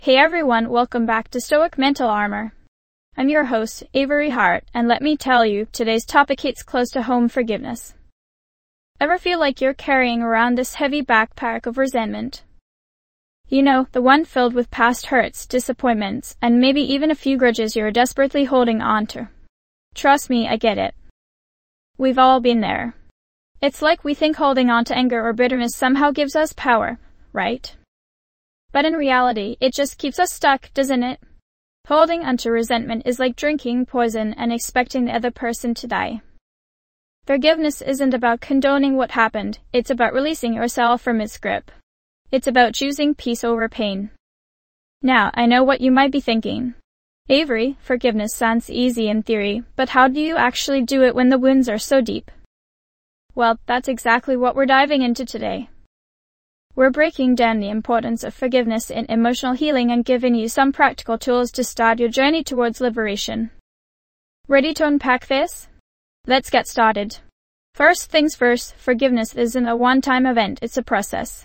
Hey everyone, welcome back to Stoic Mental Armor. I'm your host, Avery Hart, and let me tell you, today's topic hits close to home: forgiveness. Ever feel like you're carrying around this heavy backpack of resentment? You know, the one filled with past hurts, disappointments, and maybe even a few grudges you're desperately holding on to. Trust me, I get it. We've all been there. It's like we think holding on to anger or bitterness somehow gives us power, right? But in reality, it just keeps us stuck, doesn't it? Holding onto resentment is like drinking poison and expecting the other person to die. Forgiveness isn't about condoning what happened, it's about releasing yourself from its grip. It's about choosing peace over pain. Now, I know what you might be thinking. Avery, forgiveness sounds easy in theory, but how do you actually do it when the wounds are so deep? Well, that's exactly what we're diving into today. We're breaking down the importance of forgiveness in emotional healing and giving you some practical tools to start your journey towards liberation. Ready to unpack this? Let's get started. First things first, forgiveness isn't a one-time event, it's a process.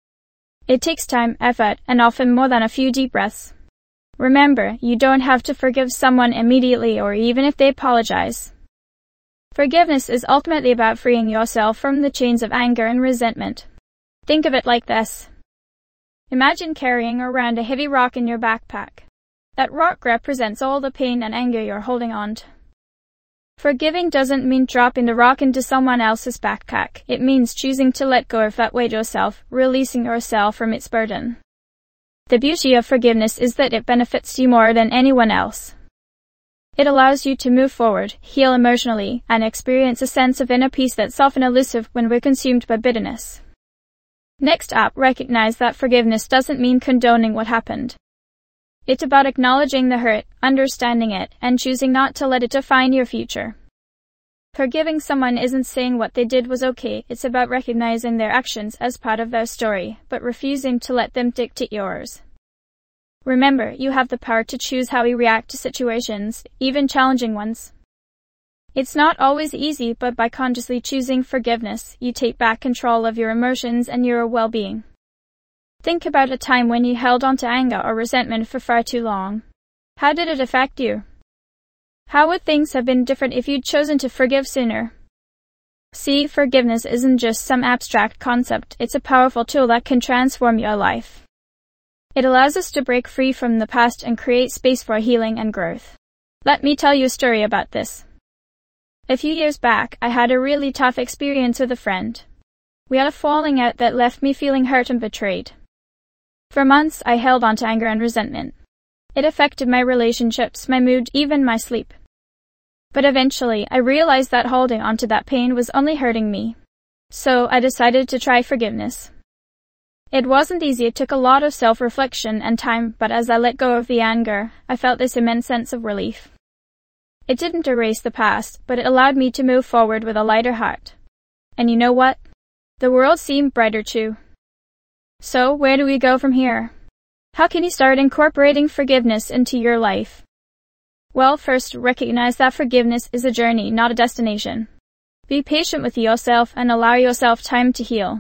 It takes time, effort, and often more than a few deep breaths. Remember, you don't have to forgive someone immediately or even if they apologize. Forgiveness is ultimately about freeing yourself from the chains of anger and resentment. Think of it like this. Imagine carrying around a heavy rock in your backpack. That rock represents all the pain and anger you're holding on to. Forgiving doesn't mean dropping the rock into someone else's backpack. It means choosing to let go of that weight yourself, releasing yourself from its burden. The beauty of forgiveness is that it benefits you more than anyone else. It allows you to move forward, heal emotionally, and experience a sense of inner peace that's often elusive when we're consumed by bitterness. Next up, recognize that forgiveness doesn't mean condoning what happened. It's about acknowledging the hurt, understanding it, and choosing not to let it define your future. Forgiving someone isn't saying what they did was okay, it's about recognizing their actions as part of their story, but refusing to let them dictate yours. Remember, you have the power to choose how you react to situations, even challenging ones. It's not always easy, but by consciously choosing forgiveness, you take back control of your emotions and your well-being. Think about a time when you held on to anger or resentment for far too long. How did it affect you? How would things have been different if you'd chosen to forgive sooner? See, forgiveness isn't just some abstract concept, it's a powerful tool that can transform your life. It allows us to break free from the past and create space for healing and growth. Let me tell you a story about this. A few years back, I had a really tough experience with a friend. We had a falling out that left me feeling hurt and betrayed. For months, I held on to anger and resentment. It affected my relationships, my mood, even my sleep. But eventually, I realized that holding on to that pain was only hurting me. So, I decided to try forgiveness. It wasn't easy, it took a lot of self-reflection and time, but as I let go of the anger, I felt this immense sense of relief. It didn't erase the past, but it allowed me to move forward with a lighter heart. And you know what? The world seemed brighter too. So, where do we go from here? How can you start incorporating forgiveness into your life? Well, first, recognize that forgiveness is a journey, not a destination. Be patient with yourself and allow yourself time to heal.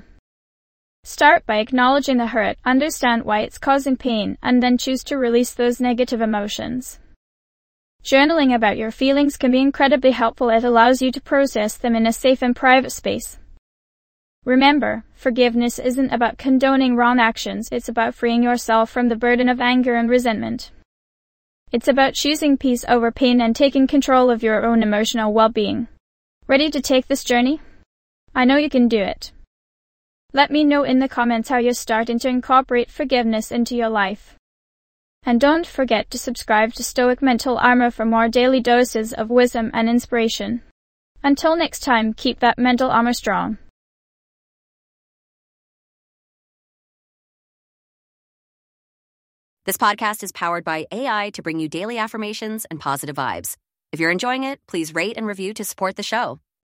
Start by acknowledging the hurt, understand why it's causing pain, and then choose to release those negative emotions. Journaling about your feelings can be incredibly helpful. It allows you to process them in a safe and private space. Remember, forgiveness isn't about condoning wrong actions, it's about freeing yourself from the burden of anger and resentment. It's about choosing peace over pain and taking control of your own emotional well-being. Ready to take this journey? I know you can do it. Let me know in the comments how you're starting to incorporate forgiveness into your life. And don't forget to subscribe to Stoic Mental Armor for more daily doses of wisdom and inspiration. Until next time, keep that mental armor strong. This podcast is powered by AI to bring you daily affirmations and positive vibes. If you're enjoying it, please rate and review to support the show.